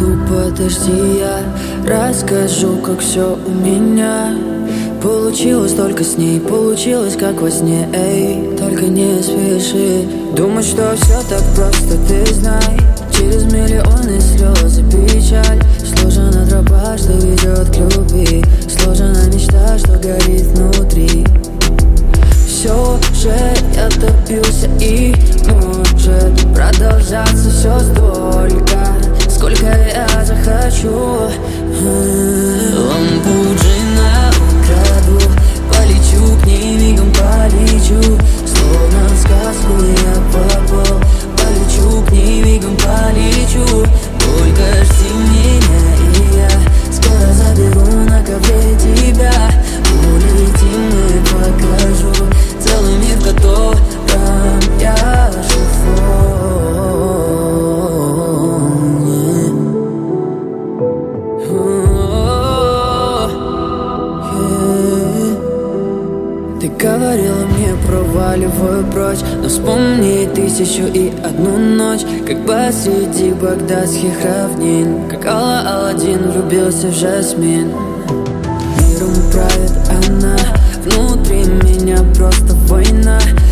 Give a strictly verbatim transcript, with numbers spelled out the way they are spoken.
минутку подожди, я расскажу, как все у меня получилось только с ней, получилось как во сне, эй, только не спеши думать, что все так просто, ты знай. Через миллионы слез и печаль сложена тропа, что ведет к любви, сложена мечта, что горит внутри. Все же я добился и может продолжаться все столько, сколько я захочу. Ламборджини украду, полечу к ней, мигом полечу, словно в сказку я попал. Полечу к ней, мигом полечу, только жди меня, и я скоро заберу на ковре тебя. Улетим и покажу целый мир, в котором я живу. Ты говорила мне, проваливаю прочь, но вспомни тысячу и одну ночь, как посреди багдадских равнин, как Алла-Аладдин влюбился в Жасмин. Миром правит она, внутри меня просто война.